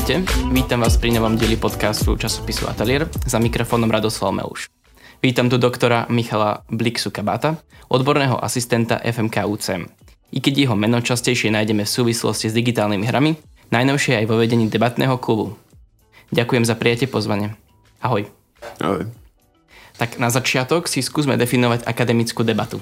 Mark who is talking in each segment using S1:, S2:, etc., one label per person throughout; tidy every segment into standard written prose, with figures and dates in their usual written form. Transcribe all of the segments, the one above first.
S1: Ahojte, vítam vás pri novom dieli podcastu časopisu Atelier, za mikrofónom Radoslav Meuš. Vítam tu doktora Michala Bliksu-Kabáta, odborného asistenta FMK UCM. I keď jeho meno častejšie nájdeme v súvislosti s digitálnymi hrami, najnovšie aj vo vedení debatného klubu. Ďakujem za prijatie pozvanie. Ahoj.
S2: Ahoj.
S1: Tak na začiatok si skúsme definovať akademickú debatu.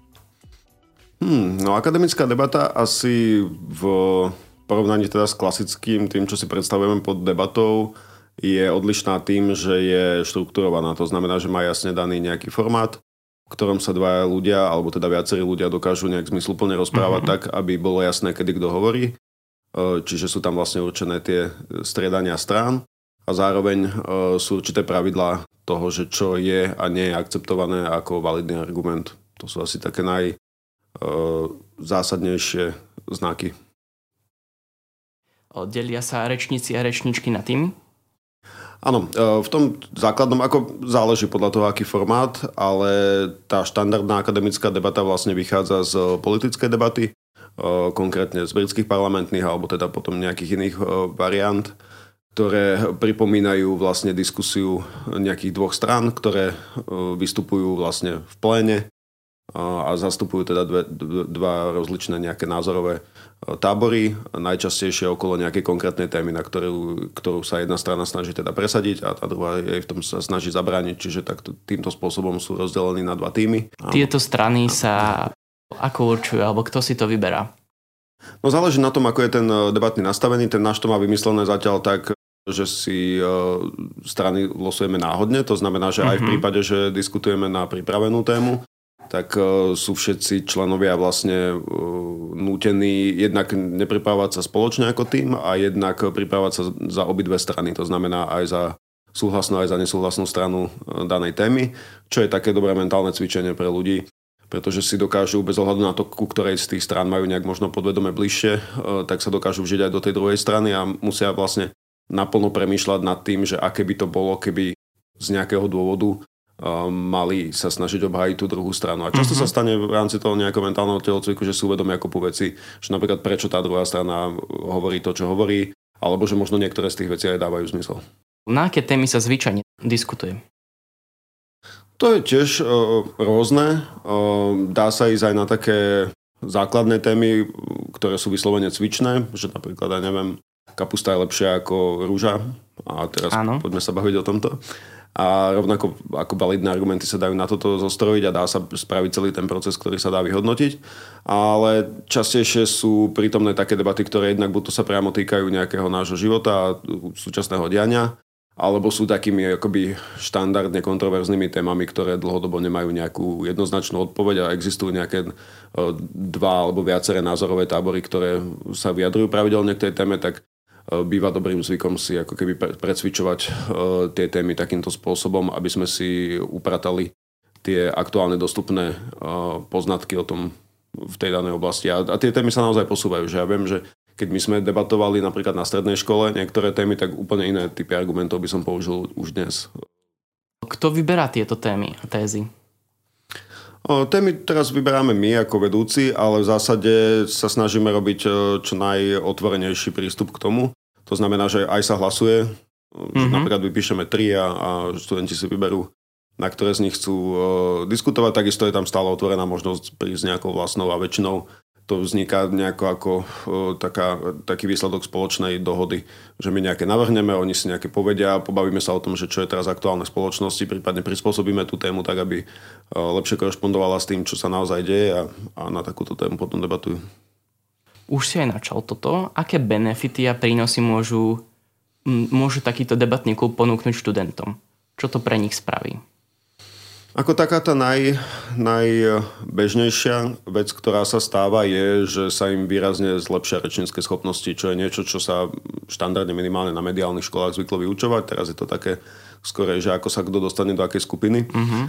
S2: Akademická debata asi v porovnaní teda s klasickým tým, čo si predstavujeme pod debatou, je odlišná tým, že je štrukturovaná. To znamená, že má jasne daný nejaký formát, v ktorom sa dvaja ľudia, alebo teda viacerí ľudia dokážu nejak zmysluplne rozprávať tak, aby bolo jasné, kedy kto hovorí. Čiže sú tam vlastne určené tie striedania strán a zároveň sú určité pravidlá toho, že čo je a nie je akceptované ako validný argument. To sú asi také najzásadnejšie znaky.
S1: Delia sa rečníci a rečníčky na týmy?
S2: Áno, v tom základnom ako záleží podľa toho, aký formát, ale tá štandardná akademická debata vlastne vychádza z politickej debaty, konkrétne z britských parlamentných alebo teda potom nejakých iných variant, ktoré pripomínajú vlastne diskusiu nejakých dvoch strán, ktoré vystupujú vlastne v pléne a zastupujú teda dva rozličné nejaké názorové tábory, najčastejšie okolo nejakej konkrétnej témy, na ktorú sa jedna strana snaží teda presadiť a tá druhá jej v tom sa snaží zabrániť, čiže týmto spôsobom sú rozdelení na dva týmy.
S1: Tieto strany sa ako určujú, alebo kto si to vyberá?
S2: No záleží na tom, ako je ten debatný nastavený. Ten náš to má vymyslené zatiaľ tak, že si strany losujeme náhodne, to znamená, že aj v prípade, že diskutujeme na pripravenú tému, tak sú všetci členovia vlastne nútení jednak nepripravovať sa spoločne ako tým a jednak pripravovať sa za obidve strany. To znamená aj za súhlasnú, aj za nesúhlasnú stranu danej témy, čo je také dobré mentálne cvičenie pre ľudí, pretože si dokážu bez ohľadu na to, ku ktorej z tých strán majú nejak možno podvedome bližšie, tak sa dokážu vžiť aj do tej druhej strany a musia vlastne naplno premýšľať nad tým, že aké by to bolo, keby z nejakého dôvodu mali sa snažiť obhájiť tú druhú stranu. A často sa stane v rámci toho nejakého mentálneho telocviku, že si uvedomia kopu veci, že napríklad prečo tá druhá strana hovorí to, čo hovorí, alebo že možno niektoré z tých vecí aj dávajú zmysel.
S1: Na aké témy sa zvyčajne diskutuje?
S2: To je tiež rôzne. Dá sa ísť aj na také základné témy, ktoré sú vyslovene cvičné, že napríklad, ja neviem, kapusta je lepšia ako rúža. A teraz poďme sa baviť o tomto. A rovnako ako validné argumenty sa dajú na toto zostrojiť a dá sa spraviť celý ten proces, ktorý sa dá vyhodnotiť. Ale častejšie sú prítomné také debaty, ktoré jednak buď to sa priamo týkajú nejakého nášho života a súčasného diania, alebo sú takými akoby štandardne kontroverznými témami, ktoré dlhodobo nemajú nejakú jednoznačnú odpoveď a existujú nejaké dva alebo viaceré názorové tábory, ktoré sa vyjadrujú pravidelne k tej téme, tak býva dobrým zvykom si ako keby precvičovať tie témy takýmto spôsobom, aby sme si upratali tie aktuálne dostupné poznatky o tom v tej danej oblasti. A tie témy sa naozaj posúvajú. Že ja viem, že keď my sme debatovali napríklad na strednej škole niektoré témy, tak úplne iné typy argumentov by som použil už dnes.
S1: Kto vyberá tieto témy a tézy?
S2: Témy teraz vyberáme my ako vedúci, ale v zásade sa snažíme robiť čo najotvorenejší prístup k tomu. To znamená, že aj sa hlasuje, že napríklad vypíšeme 3 a študenti si vyberú, na ktoré z nich chcú diskutovať. Takisto je tam stále otvorená možnosť prísť nejakou vlastnou a väčšinou to vzniká nejako ako taký výsledok spoločnej dohody, že my nejaké navrhneme, oni si nejaké povedia, pobavíme sa o tom, že čo je teraz aktuálne v spoločnosti, prípadne prispôsobíme tú tému tak, aby lepšie korešpondovala s tým, čo sa naozaj deje a na takúto tému potom debatujú.
S1: Už si aj načal toto. Aké benefity a prínosy môžu takýto debatný klub ponúknuť študentom? Čo to pre nich spraví?
S2: Ako taká tá najbežnejšia vec, ktorá sa stáva, je, že sa im výrazne zlepšia rečnícke schopnosti, čo je niečo, čo sa štandardne minimálne na mediálnych školách zvyklo vyučovať. Teraz je to také skôr, že ako sa kto dostane do akej skupiny.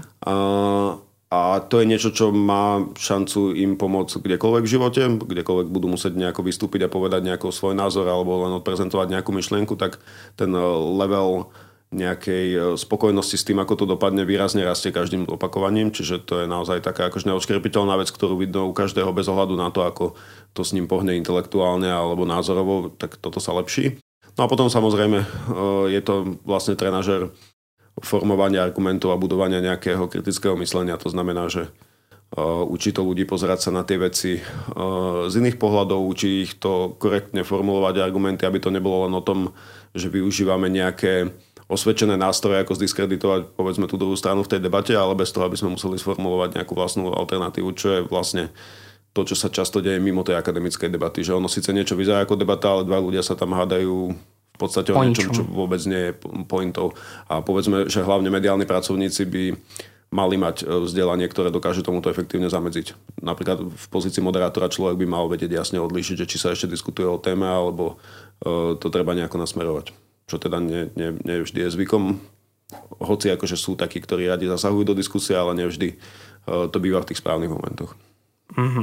S2: A to je niečo, čo má šancu im pomôcť kdekoľvek v živote, kdekoľvek budú musieť nejako vystúpiť a povedať nejaký svoj názor alebo len odprezentovať nejakú myšlienku, tak ten level nejakej spokojnosti s tým, ako to dopadne, výrazne rastie každým opakovaním, čiže to je naozaj taká akože neodškrepiteľná vec, ktorú vidno u každého bez ohľadu na to, ako to s ním pohne intelektuálne alebo názorovo, tak toto sa lepší. No a potom samozrejme je to vlastne trenažér formovania argumentov a budovania nejakého kritického myslenia. To znamená, že učí to ľudí pozerať sa na tie veci z iných pohľadov, učí ich to korektne formulovať argumenty, aby to nebolo len o tom, že využívame nejaké osvedčené nástroje, ako zdiskreditovať povedzme tú druhú stranu v tej debate, ale bez toho, aby sme museli sformulovať nejakú vlastnú alternatívu, čo je vlastne to, čo sa často deje mimo tej akademickej debaty. Že ono síce niečo vyzerá ako debata, ale dva ľudia sa tam hádajú v podstate o niečom, čo vôbec nie je pointou. A povedzme, že hlavne mediálni pracovníci by mali mať vzdelanie, ktoré dokáže tomuto efektívne zamedziť. Napríklad v pozícii moderátora človek by mal vedieť jasne odlíšiť, že či sa ešte diskutuje o téme, alebo to treba nejako nasmerovať. Čo teda nie vždy je zvykom. Hoci akože sú takí, ktorí radi zasahujú do diskusie, ale nevždy to býva v tých správnych momentoch.
S1: Mm-hmm.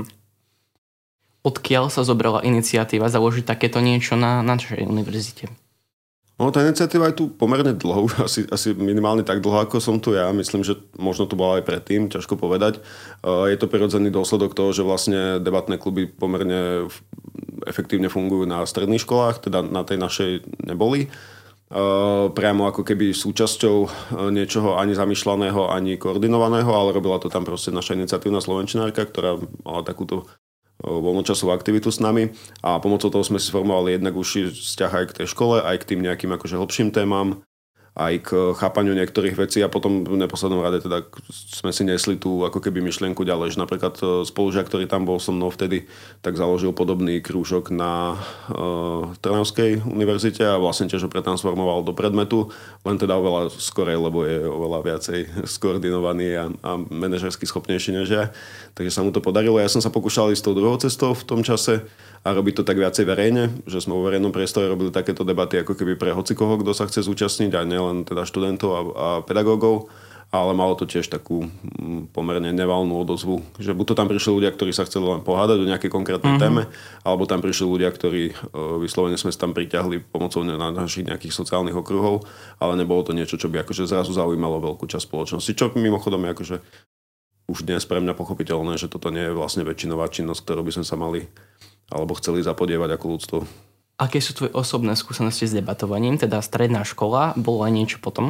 S1: Odkiaľ sa zobrala iniciatíva založiť takéto niečo na našej univerzite?
S2: No, tá iniciatíva je tu pomerne dlho, asi minimálne tak dlho, ako som tu ja. Myslím, že možno to bola aj predtým, ťažko povedať. Je to prirodzený dôsledok toho, že vlastne debatné kluby pomerne efektívne fungujú na stredných školách, teda na tej našej neboli. Priamo ako keby súčasťou niečoho ani zamýšľaného, ani koordinovaného, ale robila to tam proste naša iniciatívna slovenčinárka, ktorá mala takúto voľnočasovú aktivitu s nami a pomocou toho sme si sformovali jednak užší vzťah aj k tej škole, aj k tým nejakým akože hlbším témam, aj k chápaniu niektorých vecí a potom v neposlednom rade teda sme si nesli tú ako keby myšlienku ďalej, že napríklad spolužiak, ktorý tam bol so mnou vtedy, tak založil podobný krúžok na Trnavskej univerzite a vlastne tiež ho pretransformoval do predmetu, len teda oveľa skorej, lebo je oveľa viacej skoordinovaný a manažersky schopnejší než ja. Takže sa mu to podarilo. Ja som sa pokúšal ísť tou druhou cestou v tom čase a robiť to tak viacej verejne, že sme vo verejnom priestore robili takéto debaty ako keby pre hocikoho, kto sa chce zúčastniť a nielen teda študentov a pedagógov, ale malo to tiež takú pomerne nevalnú odozvu, že buď to tam prišli ľudia, ktorí sa chceli len pohádať o nejakej konkrétnej téme, alebo tam prišli ľudia, ktorí vyslovene sme sa tam priťahli pomocou našich nejakých sociálnych okruhov, ale nebolo to niečo, čo by akože zrazu zaujímalo veľkú časť spoločnosti, čo mimochodom je akože už dnes pre mňa pochopiteľné, že toto nie je vlastne väčšinová činnosť, ktorú by sme sa mali alebo chceli zapodievať ako ľudstvo.
S1: Aké sú tvoje osobné skúsenosti s debatovaním? Teda stredná škola, bolo aj niečo potom?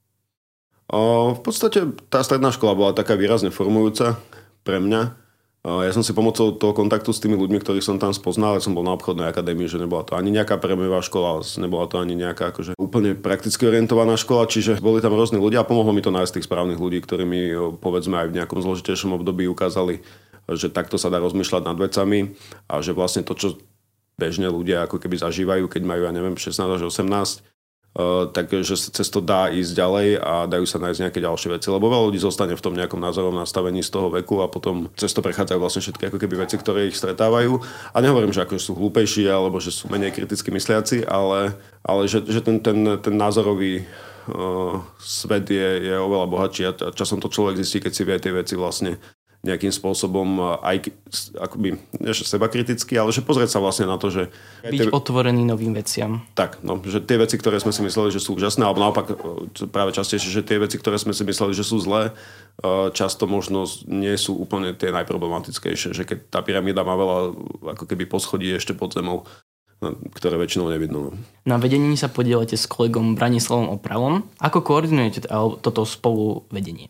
S2: V podstate tá stredná škola bola taká výrazne formujúca pre mňa. Ja som si pomocou toho kontaktu s tými ľuďmi, ktorých som tam spoznal, ja som bol na obchodnej akadémii, že nebola to ani nejaká prémiová škola, nebola to ani nejaká akože úplne prakticky orientovaná škola, čiže boli tam rôzni ľudia a pomohlo mi to nájsť tých správnych ľudí, ktorí mi povedzme aj v nejakom zložitejšom období ukázali, že takto sa dá rozmýšľať nad vecami a že vlastne to, čo bežne ľudia ako keby zažívajú, keď majú, ja neviem, 16 až 18, takže sa cez to dá ísť ďalej a dajú sa nájsť nejaké ďalšie veci, lebo veľa ľudí zostane v tom nejakom názorovom nastavení z toho veku a potom cez to prechádzajú vlastne všetky ako keby veci, ktoré ich stretávajú. A nehovorím, že ako sú hlúpejší alebo že sú menej kriticky mysliaci, ale že ten názorový svet je oveľa bohatší a časom to človek zistí, keď si vie tie veci vlastne nejakým spôsobom aj akoby, nie že sebakriticky, ale že pozrieť sa vlastne na to, že...
S1: Byť otvorený novým veciam.
S2: Tak, no, že tie veci, ktoré sme si mysleli, že sú úžasné, alebo naopak práve častejšie, že tie veci, ktoré sme si mysleli, že sú zlé, často možno nie sú úplne tie najproblematickejšie, že keď tá pyramída má veľa ako keby poschodí ešte pod zemou, ktoré väčšinou nevidno.
S1: Na vedení sa podielate s kolegom Branislavom Opravom. Ako koordinujete toto spoluvedenie?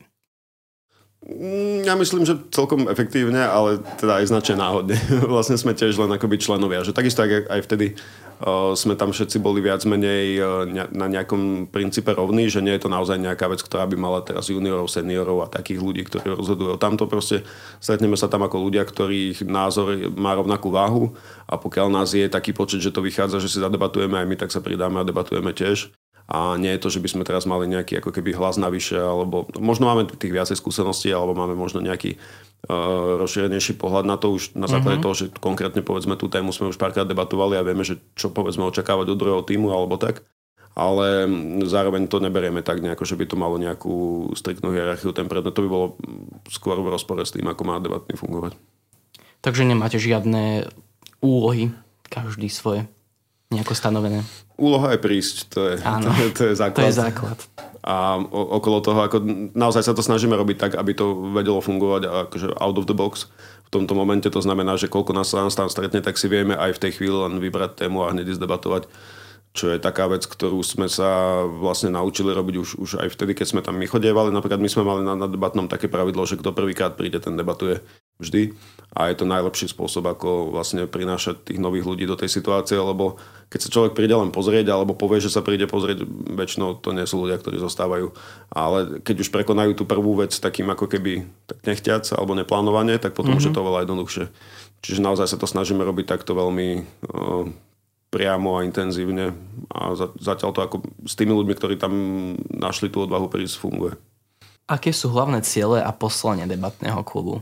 S2: Ja myslím, že celkom efektívne, ale teda aj značne náhodne. Vlastne sme tiež len akoby členovia. Že takisto aj vtedy sme tam všetci boli viac menej na nejakom princípe rovní, že nie je to naozaj nejaká vec, ktorá by mala teraz juniorov, seniorov a takých ľudí, ktorí rozhodujú. Tamto proste stretneme sa tam ako ľudia, ktorých názor má rovnakú váhu a pokiaľ nás je taký počet, že to vychádza, že si zadebatujeme aj my, tak sa pridáme a debatujeme tiež. A nie je to, že by sme teraz mali nejaký ako keby hlas navyše, alebo možno máme tých viacej skúseností, alebo máme možno nejaký rozšírenejší pohľad na to už na základe toho, že konkrétne povedzme tú tému sme už párkrát debatovali a vieme, že čo povedzme očakávať od druhého tímu alebo tak. Ale zároveň to neberieme tak nejako, že by to malo nejakú striktnú hierarchiu. Ten predmet to by bolo skôr v rozpore s tým, ako má debatný fungovať. Takže
S1: nemáte žiadne úlohy, každý svoje nejako stanovené?
S2: Úloha je prísť, to je základ.
S1: To je základ.
S2: A okolo toho, ako naozaj sa to snažíme robiť tak, aby to vedelo fungovať akože out of the box. V tomto momente to znamená, že koľko nás tam stretne, tak si vieme aj v tej chvíli len vybrať tému a hneď ísť debatovať. čo je taká vec, ktorú sme sa vlastne naučili robiť už aj vtedy, keď sme tam my chodievali. Napríklad my sme mali na debatnom také pravidlo, že kto prvýkrát príde, ten debatuje vždy. A je to najlepší spôsob, ako vlastne prinášať tých nových ľudí do tej situácie, lebo keď sa človek príde len pozrieť, alebo povie, že sa príde pozrieť, väčšinou to nie sú ľudia, ktorí zostávajú. Ale keď už prekonajú tú prvú vec takým ako keby tak nechtiac alebo neplánovane, tak potom už je to oveľa jednoduchšie. Čiže naozaj sa to snažíme robiť takto veľmi priamo a intenzívne a zatiaľ to ako s tými ľuďmi, ktorí tam našli tú odvahu prísť, funguje.
S1: Aké sú hlavné ciele a poslanie debatného klubu?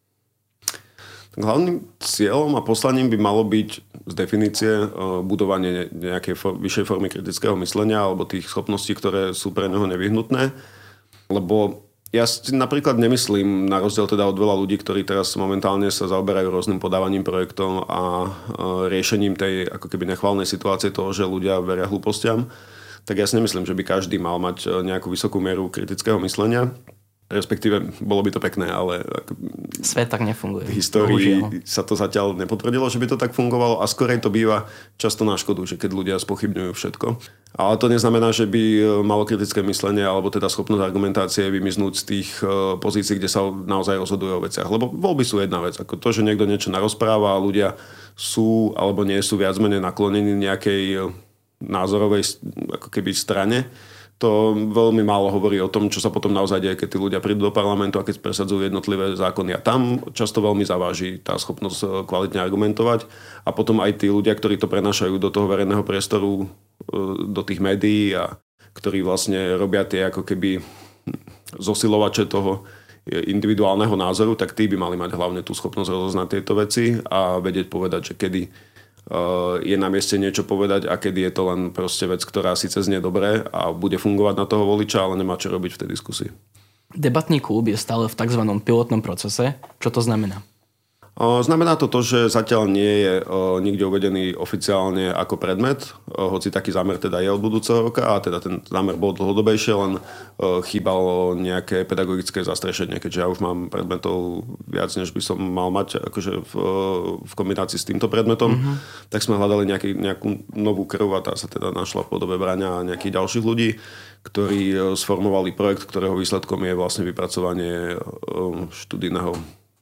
S2: Hlavným cieľom a poslaním by malo byť z definície budovanie nejakej vyššej formy kritického myslenia alebo tých schopností, ktoré sú pre neho nevyhnutné. Lebo ja si napríklad nemyslím, na rozdiel teda od veľa ľudí, ktorí teraz momentálne sa zaoberajú rôznym podávaním projektom a riešením tej ako keby nechválnej situácie toho, že ľudia veria hlúpostiam, tak ja si nemyslím, že by každý mal mať nejakú vysokú mieru kritického myslenia. Respektíve, bolo by to pekné, ale
S1: svet tak nefunguje.
S2: V histórii sa to zatiaľ nepotvrdilo, že by to tak fungovalo a skorej to býva často na škodu, že keď ľudia spochybňujú všetko. Ale to neznamená, že by malo kritické myslenie alebo teda schopnosť argumentácie vymiznúť z tých pozícií, kde sa naozaj rozhoduje o veciach. Lebo voľby sú jedna vec. Ako to, že niekto niečo narozpráva a ľudia sú alebo nie sú viac menej naklonení nejakej názorovej ako keby strane, to veľmi málo hovorí o tom, čo sa potom naozaj deje, keď tí ľudia prídu do parlamentu a keď presadzujú jednotlivé zákony. A tam často veľmi zaváži tá schopnosť kvalitne argumentovať. A potom aj tí ľudia, ktorí to prenášajú do toho verejného priestoru, do tých médií a ktorí vlastne robia tie ako keby zosilovače toho individuálneho názoru, tak tí by mali mať hlavne tú schopnosť rozoznať tieto veci a vedieť povedať, že kedy je na mieste niečo povedať a kedy je to len proste vec, ktorá síce znie dobre a bude fungovať na toho voliča, ale nemá čo robiť v tej diskusii.
S1: Debatný klub je stále v tzv. Pilotnom procese. Čo to znamená?
S2: Znamená to, že zatiaľ nie je nikde uvedený oficiálne ako predmet, hoci taký zámer teda je od budúceho roka a teda ten zámer bol dlhodobejšie, len chýbalo nejaké pedagogické zastrešenie, keďže ja už mám predmetov viac, než by som mal mať akože v kombinácii s týmto predmetom, tak sme hľadali nejakú novú krv a tá sa teda našla v podobe Braňa a nejakých ďalších ľudí, ktorí sformovali projekt, ktorého výsledkom je vlastne vypracovanie študijného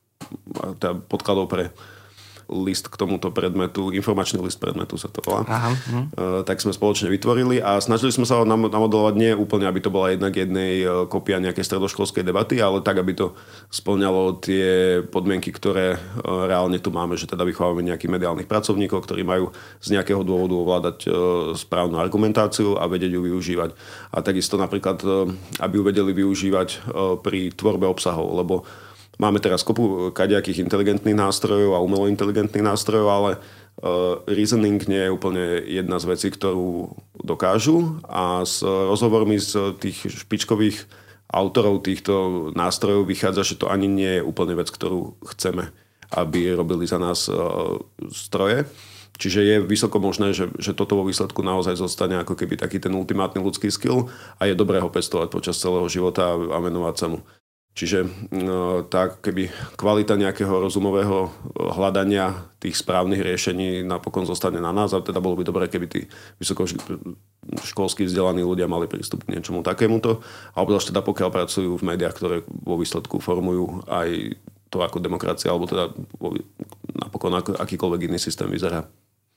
S2: teda podkladov pre list k tomuto predmetu, informačný list predmetu sa to volá. Tak sme spoločne vytvorili a snažili sme sa ho namodelovať nie úplne, aby to bola jednak jednej kopia nejakej stredoškolskej debaty, ale tak, aby to spĺňalo tie podmienky, ktoré reálne tu máme, že teda vychovávame nejakých mediálnych pracovníkov, ktorí majú z nejakého dôvodu ovládať správnu argumentáciu a vedieť ju využívať. A takisto napríklad, aby ju vedeli využívať pri tvorbe obsahov, lebo máme teraz kopu kadejakých inteligentných nástrojov a umelo inteligentných nástrojov, ale reasoning nie je úplne jedna z vecí, ktorú dokážu a s rozhovormi z tých špičkových autorov týchto nástrojov vychádza, že to ani nie je úplne vec, ktorú chceme, aby robili za nás stroje. Čiže je vysoko možné, že toto vo výsledku naozaj zostane ako keby taký ten ultimátny ľudský skill a je dobré ho pestovať počas celého života a venovať sa mu. Čiže tak keby kvalita nejakého rozumového hľadania tých správnych riešení napokon zostane na nás a teda bolo by dobré, keby tí vysokoškolskí vzdelaní ľudia mali prístup k niečomu takémuto a obzvlášť teda pokiaľ pracujú v médiách, ktoré vo výsledku formujú aj to ako demokracia alebo teda napokon akýkoľvek iný systém vyzerá.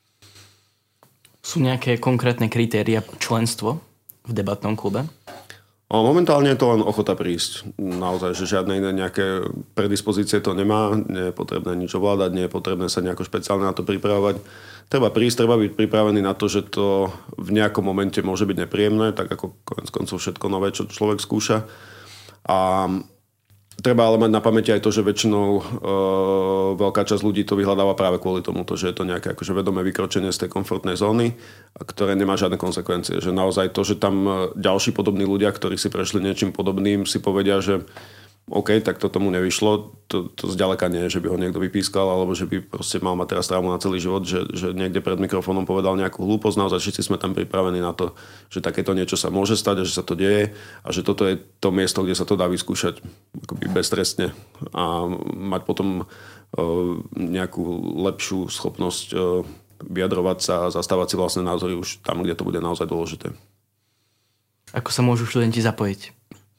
S1: Sú nejaké konkrétne kritéria členstvo v debatnom klube?
S2: Momentálne je to len ochota prísť. Naozaj, že žiadne iné nejaké predispozície to nemá. Nie je potrebné nič ovládať, nie je potrebné sa nejako špeciálne na to pripravovať. Treba prísť, treba byť pripravený na to, že to v nejakom momente môže byť nepríjemné, tak ako konec koncov všetko nové, čo človek skúša. A treba ale mať na pamäti aj to, že väčšinou veľká časť ľudí to vyhľadáva práve kvôli tomuto, že je to nejaké akože vedomé vykročenie z tej komfortnej zóny, ktoré nemá žiadne konsekvencie. Že naozaj to, že tam ďalší podobní ľudia, ktorí si prešli niečím podobným, si povedia, že OK, tak to tomu nevyšlo, to zďaleka nie je, že by ho niekto vypískal, alebo že by proste mal mať teraz traumu na celý život, že niekde pred mikrofónom povedal nejakú hlúposť. Naozaj všetci sme tam pripravení na to, že takéto niečo sa môže stať a že sa to deje a že toto je to miesto, kde sa to dá vyskúšať akoby beztrestne a mať potom nejakú lepšiu schopnosť vyjadrovať sa a zastávať si vlastné názory už tam, kde to bude naozaj dôležité.
S1: Ako sa môžu študenti zapojiť?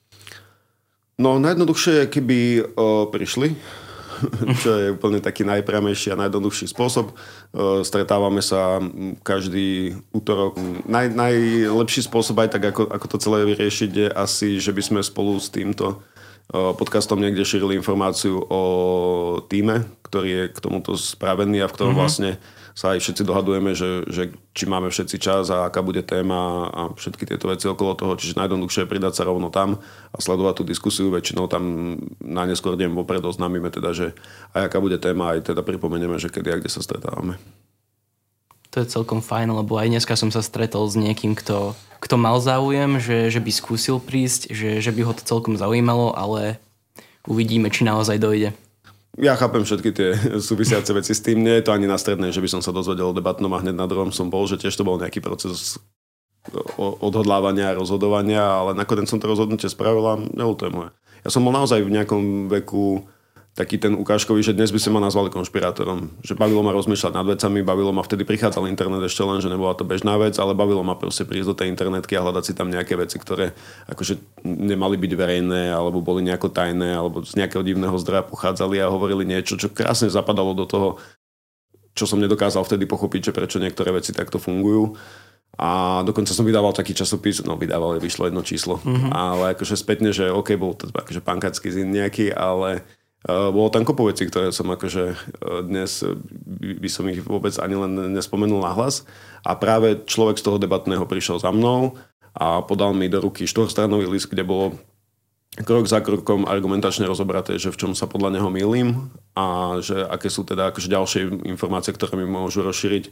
S2: No najjednoduchšie je, keby prišli, čo je úplne taký najpriamejší a najjednoduchší spôsob. Stretávame sa každý útorok. Najlepší spôsob aj tak, ako to celé vyriešiť, je asi, že by sme spolu s týmto podcastom niekde šírili informáciu o tíme, ktorý je k tomuto spravený a v ktorom vlastne sa aj všetci dohadujeme, že či máme všetci čas a aká bude téma a všetky tieto veci okolo toho. Čiže najjednoduchšie je pridať sa rovno tam a sledovať tú diskusiu. Väčšinou tam na neskôr deň vopred oznámime teda, že aj aká bude téma, aj teda pripomenieme, že kedy a kde sa stretávame.
S1: To je celkom fajn, lebo aj dneska som sa stretol s niekým, kto mal záujem, že by skúsil prísť, že by ho to celkom zaujímalo, ale uvidíme, či naozaj dojde.
S2: Ja chápem všetky tie súvisiace veci s tým. Nie je to ani na strednej, že by som sa dozvedel o debatnom a hneď na druhom som bol, že tiež to bol nejaký proces odhodlávania a rozhodovania, ale nakoniec som to rozhodnutie spravil a neľutujem ho. Ja som bol naozaj v nejakom veku taký ten ukážkový, že dnes by sme ma nazvali konšpirátorom. Že bavilo ma rozmýšľať nad vecami, bavilo ma, vtedy prichádzal internet ešte len, že nebola to bežná vec, ale bavilo ma proste prísť do tej internetky a hľadať si tam nejaké veci, ktoré akože nemali byť verejné, alebo boli nejako tajné, alebo z nejakého divného zdroja pochádzali a hovorili niečo, čo krásne zapadalo do toho, čo som nedokázal vtedy pochopiť, že prečo niektoré veci takto fungujú. A dokonca som vydával taký časopis, vyšlo jedno číslo, ale akože spätne, že OK, bol to akože pankácky zin nejaký, ale bolo tam kopu vecí, ktoré som akože dnes by som ich vôbec ani len nespomenul nahlas. A práve človek z toho debatného prišiel za mnou a podal mi do ruky 4-stranový list, kde bolo krok za krokom argumentačne rozobraté, že v čom sa podľa neho mýlim a že aké sú teda akože ďalšie informácie, ktoré mi môžu rozšíriť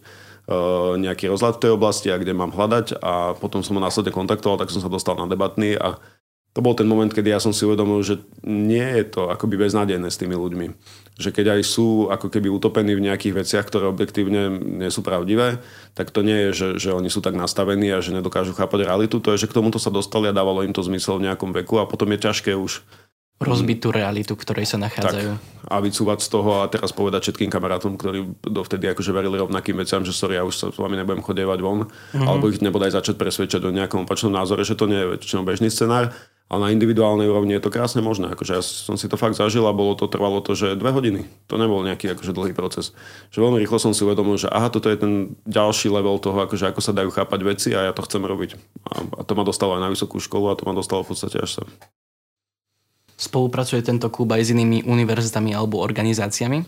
S2: nejaký rozhľad v tej oblasti a kde mám hľadať. A potom som ho následne kontaktoval, tak som sa dostal na debatný a to bol ten moment, kedy ja som si uvedomil, že nie je to akoby beznádejné s tými ľuďmi. Že keď aj sú ako keby utopení v nejakých veciach, ktoré objektívne nie sú pravdivé, tak to nie je, že oni sú tak nastavení a že nedokážu chápať realitu. To je, že k tomuto sa dostali a dávalo im to zmysel v nejakom veku a potom je ťažké už
S1: rozbiť tú realitu, v ktorej sa nachádzajú.
S2: Tak, a vycúvať z toho a teraz povedať všetkým kamarátom, ktorí dovtedy akože verili rovnakým veciam, že sorry, ja už sa s vami nebudem chodievať von, alebo ich nebodaj začať presvedčať o nejakom opačnom názore, že to nie je väčšinou bežný scenár. Ale na individuálnej úrovni je to krásne možné. Akože ja som si to fakt zažil a trvalo to, že 2 hodiny. To nebol nejaký akože dlhý proces. Že veľmi rýchlo som si uvedomil, že toto je ten ďalší level toho, akože ako sa dajú chápať veci a ja to chcem robiť. A to ma dostalo aj na vysokú školu a to ma dostalo v podstate až sem.
S1: Spolupracuje tento klub aj s inými univerzitami alebo organizáciami?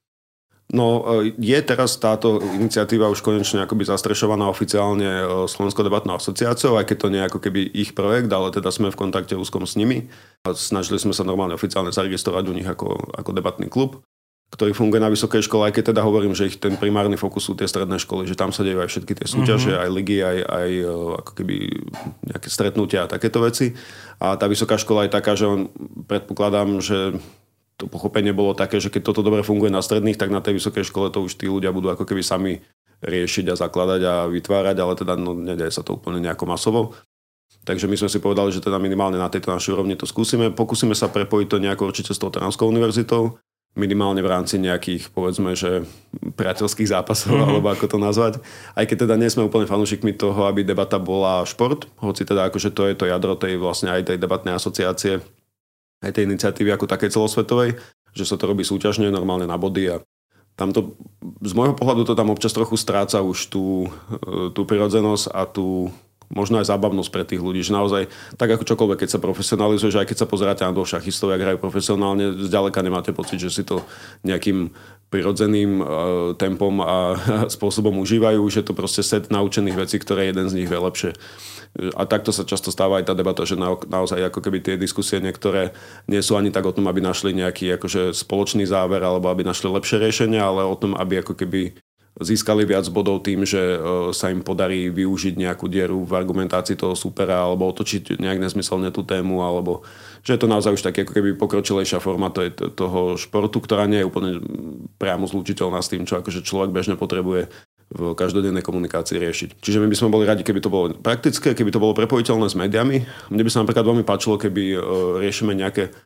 S2: No, je teraz táto iniciatíva už konečne akoby zastrešovaná oficiálne Slovenskou debatnou asociáciou, aj keď to nie je ako keby ich projekt, ale teda sme v kontakte úzkom s nimi. A snažili sme sa normálne oficiálne zaregistrovať u nich ako debatný klub, ktorý funguje na vysokej škole, aj keď teda hovorím, že ich ten primárny fokus sú tie stredné školy, že tam sa dejú aj všetky tie súťaže, aj ligy, aj ako keby nejaké stretnutia a takéto veci. A tá vysoká škola je taká, že predpokladám, že to pochopenie bolo také, že keď toto dobre funguje na stredných, tak na tej vysokej škole to už tí ľudia budú ako keby sami riešiť a zakladať a vytvárať, ale teda nedeje sa to úplne nejako masovo. Takže my sme si povedali, že teda minimálne na tejto našej úrovni to skúsime. Pokúsime sa prepojiť to nejako určite s tou Trnavskou univerzitou, minimálne v rámci nejakých, povedzme, že priateľských zápasov, alebo ako to nazvať. Aj keď teda nie sme úplne fanúšikmi toho, aby debata bola šport, hoci teda akože to je to jadro tej vlastne aj tej debatnej asociácie, aj tej iniciatívy ako takej celosvetovej, že sa to robí súťažne, normálne na body a tamto, z môjho pohľadu to tam občas trochu stráca už tú prirodzenosť a tú možno aj zábavnosť pre tých ľudí, že naozaj tak ako čokoľvek, keď sa profesionalizuje, že aj keď sa pozeráte na dvoch šachistov, jak hrajú profesionálne, zďaleka nemáte pocit, že si to nejakým prirodzeným tempom a spôsobom užívajú, že to proste set naučených vecí, ktoré jeden z nich vie lepšie. A takto sa často stáva aj tá debata, že naozaj ako keby tie diskusie niektoré nie sú ani tak o tom, aby našli nejaký akože spoločný záver alebo aby našli lepšie riešenia, ale o tom, aby ako keby získali viac bodov tým, že sa im podarí využiť nejakú dieru v argumentácii toho supera alebo otočiť nejak nezmyselne tú tému, alebo že je to naozaj už také ako keby pokročilejšia forma toho športu, ktorá nie je úplne priamo zlučiteľná s tým, čo akože človek bežne potrebuje v každodennej komunikácii riešiť. Čiže my by sme boli radi, keby to bolo praktické, keby to bolo prepojiteľné s médiami. Mne by sa napríklad veľmi páčilo, keby riešime nejaké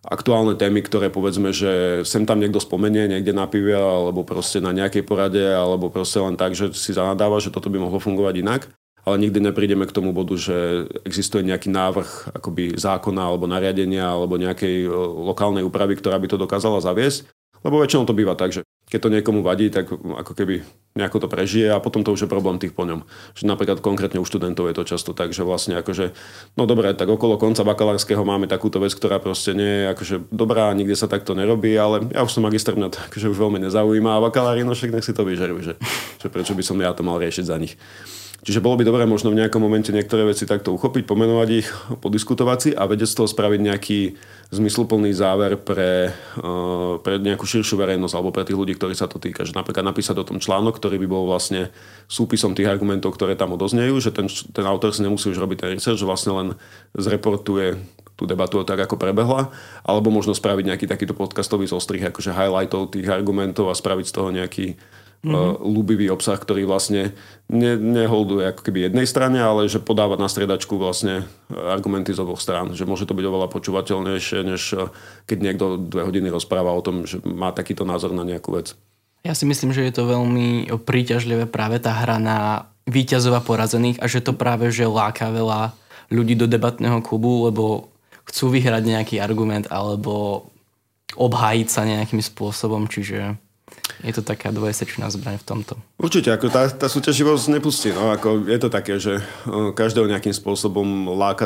S2: aktuálne témy, ktoré povedzme, že sem tam niekto spomenie niekde na pive alebo proste na nejakej porade alebo proste len tak, že si zanadáva, že toto by mohlo fungovať inak. Ale nikdy neprídeme k tomu bodu, že existuje nejaký návrh akoby zákona alebo nariadenia alebo nejakej lokálnej úpravy, ktorá by to dokázala zaviesť. Lebo väčšinou to býva tak, že keď to niekomu vadí, tak ako keby nejako to prežije a potom to už je problém tých po ňom. Že napríklad konkrétne u študentov je to často tak, že vlastne akože, no dobre, tak okolo konca bakalárskeho máme takúto vec, ktorá proste nie je akože dobrá, nikde sa takto nerobí, ale ja už som magister, mňa to akože už veľmi nezaujíma a bakalári, no však nech si to vyžerujú, že prečo by som ja to mal riešiť za nich. Čiže bolo by dobré možno v nejakom momente niektoré veci takto uchopiť, pomenovať ich, podiskutovať si a vedieť z toho spraviť nejaký zmysluplný záver pre nejakú širšiu verejnosť alebo pre tých ľudí, ktorí sa to týka. Že napríklad napísať o tom článok, ktorý by bol vlastne súpisom tých argumentov, ktoré tam odoznejú, že ten autor si nemusí už robiť ten research, že vlastne len zreportuje tú debatu tak, ako prebehla, alebo možno spraviť nejaký takýto podcastový zostrih, akože highlightov tých argumentov a spraviť z toho nejaký ľúbivý obsah, ktorý vlastne neholduje ako keby jednej strane, ale že podáva na striedačku vlastne argumenty z oboch strán. Že môže to byť oveľa počúvateľnejšie, než keď niekto 2 hodiny rozpráva o tom, že má takýto názor na nejakú vec.
S1: Ja si myslím, že je to veľmi príťažlivé práve tá hra na víťazov a porazených a že to práve že láka veľa ľudí do debatného klubu, lebo chcú vyhrať nejaký argument alebo obhájiť sa nejakým spôsobom, čiže je to taká dvojsečná zbraň v tomto.
S2: Určite, ako tá súťaživosť nepustí. No, ako je to také, že každého nejakým spôsobom láka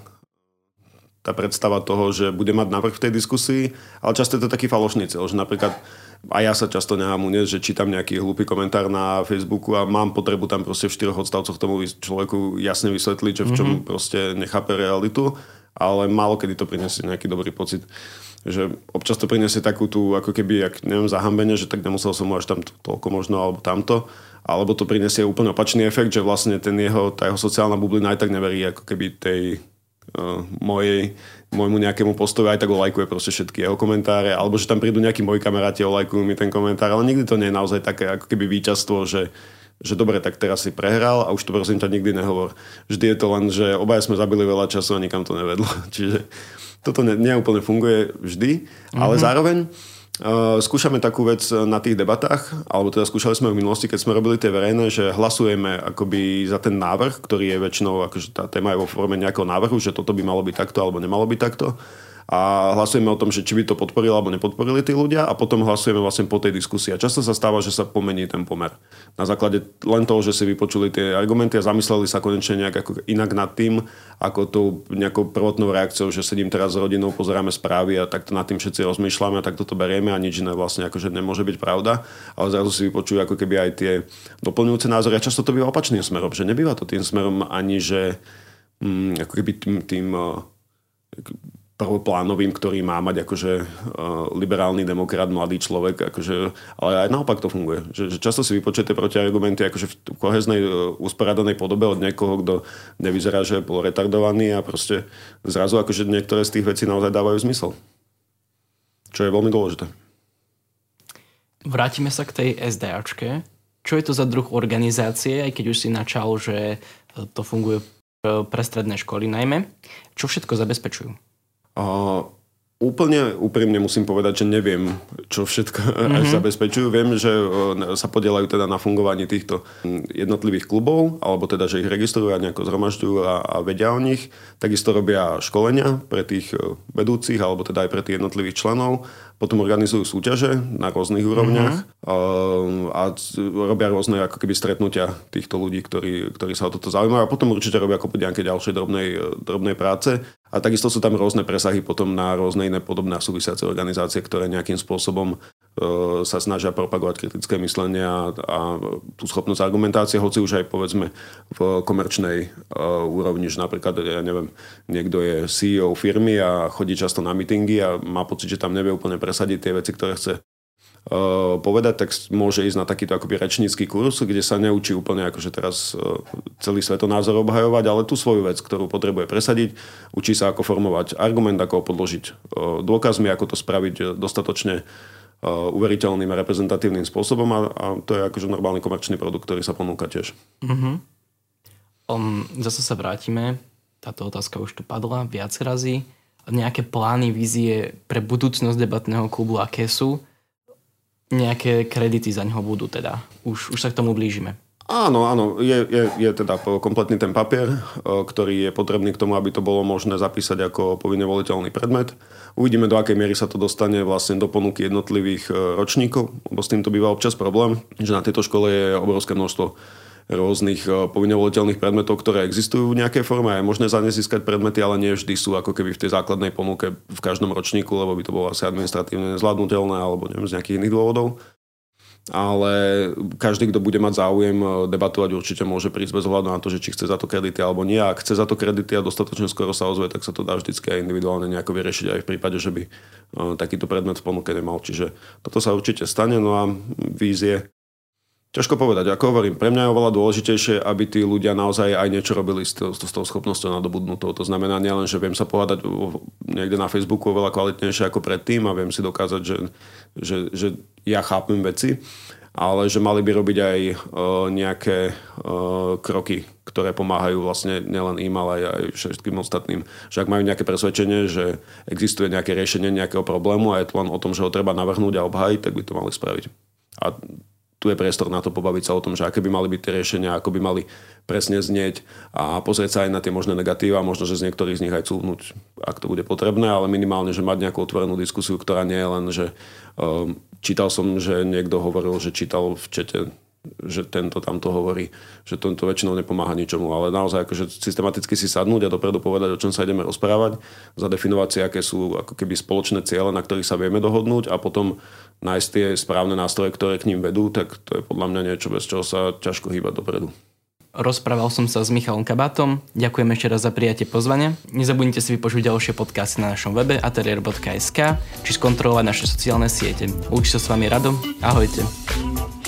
S2: tá predstava toho, že bude mať navrh v tej diskusii, ale často je to taký falošný cieľ, že napríklad a ja sa často nechám uniesť, že čítam nejaký hlúpy komentár na Facebooku a mám potrebu tam proste v 4 odstavcoch tomu človeku jasne vysvetliť, že v čom proste nechápe realitu, ale málo kedy to prinesie nejaký dobrý pocit. Že občas to prinesie takú tú, ako keby, neviem, zahambenie, že tak nemusel som mu až tam toľko možno, alebo tamto. Alebo to prinesie úplne opačný efekt, že vlastne tá jeho sociálna bublina aj tak neverí, ako keby tej môjmu nejakému postoju, aj tak olajkuje proste všetky jeho komentáre, alebo že tam prídu nejakí moji kamaráti, olajkujú mi ten komentár, ale nikdy to nie je naozaj také ako keby víťazstvo, že dobre, tak teraz si prehral a už to prosím ťa nikdy nehovor. Vždy je to len, že obaja sme zabili veľa času a nikam to nevedlo. Čiže toto neúplne funguje vždy, ale zároveň skúšame takú vec na tých debatách, alebo teda skúšali sme v minulosti, keď sme robili tie verejné, že hlasujeme akoby za ten návrh, ktorý je väčšinou, akože tá téma je vo forme nejakého návrhu, že toto by malo byť takto alebo nemalo byť takto. A hlasujeme o tom, že či by to podporili alebo nepodporili tí ľudia a potom hlasujeme vlastne po tej diskusii. A často sa stáva, že sa pomení ten pomer. Na základe len toho, že si vypočuli tie argumenty a zamysleli sa konečne nejak ako inak nad tým, ako tou nejakou prvotnou reakciou, že sedím teraz s rodinou, pozeráme správy a takto nad tým všetci rozmýšľame a takto to berieme a nič iné vlastne akože nemôže byť pravda. Ale zrazu si vypočujú ako keby aj tie doplňujúce názory. A často to býva opačným smerom, že nebýva to tým smerom ani, že ako keby tým prvoplánovým, ktorý má mať akože liberálny demokrat, mladý človek, akože, ale aj naopak to funguje. Že často si vypočujete protiargumenty akože v koheznej, usporiadanej podobe od niekoho, kto nevyzerá, že je poloretardovaný a proste zrazu akože niektoré z tých vecí naozaj dávajú zmysel. Čo je veľmi dôležité.
S1: Vrátime sa k tej SDAčke. Čo je to za druh organizácie, aj keď už si načal, že to funguje pre stredné školy najmä. Čo všetko zabezpečujú?
S2: Úplne úprimne musím povedať, že neviem, čo všetko až zabezpečujú. Viem, že sa podieľajú teda na fungovaní týchto jednotlivých klubov, alebo teda, že ich registrujú a nejako zhromažďujú a vedia o nich. Takisto robia školenia pre tých vedúcich, alebo teda aj pre tých jednotlivých členov. Potom organizujú súťaže na rôznych úrovniach a robia rôzne ako keby stretnutia týchto ľudí, ktorí sa o toto zaujímajú. A potom určite robia ako nejaké ďalšie drobnej práce. A takisto sú tam rôzne presahy potom na rôzne iné podobné a súvisiace organizácie, ktoré nejakým spôsobom sa snažia propagovať kritické myslenie a tú schopnosť argumentácie, hoci už aj povedzme v komerčnej úrovni, že napríklad, ja neviem, niekto je CEO firmy a chodí často na meetingy a má pocit, že tam nevie úplne presadiť tie veci, ktoré chce povedať, tak môže ísť na takýto akoby rečnícky kurz, kde sa neučí úplne akože teraz celý svetonázor obhajovať, ale tú svoju vec, ktorú potrebuje presadiť, učí sa ako formovať argument, ako ho podložiť dôkazmi, ako to spraviť dostatočne uveriteľným a reprezentatívnym spôsobom a to je akože normálny komerčný produkt, ktorý sa ponúka tiež.
S1: Zase sa vrátime, táto otázka už tu padla viac razy. nejaké plány, vízie pre budúcnosť debatného klubu, aké sú? Nejaké kredity za ňoho budú teda. Už sa k tomu blížime.
S2: Áno, je teda kompletný ten papier, ktorý je potrebný k tomu, aby to bolo možné zapísať ako povinne voliteľný predmet. Uvidíme, do akej miery sa to dostane vlastne do ponuky jednotlivých ročníkov, lebo s týmto býva občas problém, že na tejto škole je obrovské množstvo rôznych povinne voliteľných predmetov, ktoré existujú v nejakej forme a je možné za ne získať predmety, ale nie vždy sú ako keby v tej základnej ponuke v každom ročníku, lebo by to bolo asi administratívne nezvládnutelné alebo neviem, z nejakých iných dôvodov. Ale každý, kto bude mať záujem debatovať, určite môže prísť bez ohľadu na to, že či chce za to kredity alebo nie. Ak chce za to kredity a dostatočne skoro sa ozve, tak sa to dá vždycky aj individuálne nejako vyriešiť aj v prípade, že by takýto predmet v ponuke nemal. Čiže toto sa určite stane. No a vízie, ťažko povedať. Ako hovorím, pre mňa je oveľa dôležitejšie, aby tí ľudia naozaj aj niečo robili s tou schopnosťou nadobudnutou. To znamená nielen, že viem sa pohádať niekde na Facebooku oveľa kvalitnejšie ako predtým a viem si dokázať, že ja chápem veci, ale že mali by robiť aj nejaké kroky, ktoré pomáhajú vlastne nielen im, ale aj všetkým ostatným. Že ak majú nejaké presvedčenie, že existuje nejaké riešenie nejakého problému a je to len o tom, že ho treba navrhnúť a obhájiť, tak by to mali spraviť. A tu je priestor na to pobaviť sa o tom, že aké by mali byť tie riešenia, ako by mali presne znieť a pozrieť sa aj na tie možné negatíva, možno, že z niektorých z nich aj cúvnuť, ak to bude potrebné, ale minimálne, že mať nejakú otvorenú diskusiu, ktorá nie je len, že čítal som, že niekto hovoril, že čítal v čete, že tento tamto hovorí, že to väčšinou nepomáha ničomu, ale naozaj akože systematicky si sadnúť a dopredu povedať, o čom sa ideme rozprávať, zadefinovať si, aké sú ako keby spoločné ciele, na ktorých sa vieme dohodnúť a potom nájsť tie správne nástroje, ktoré k ním vedú, tak to je podľa mňa niečo, bez čoho sa ťažko hýbať dopredu.
S1: Rozprával som sa s Michalom Kabátom. Ďakujem ešte raz za prijatie pozvania. Nezabudnite si vypočuť ďalšie podcasty na našom webe atelier.sk či skontrolovať naše sociálne siete. Učí sa s vami Rado. Ahojte.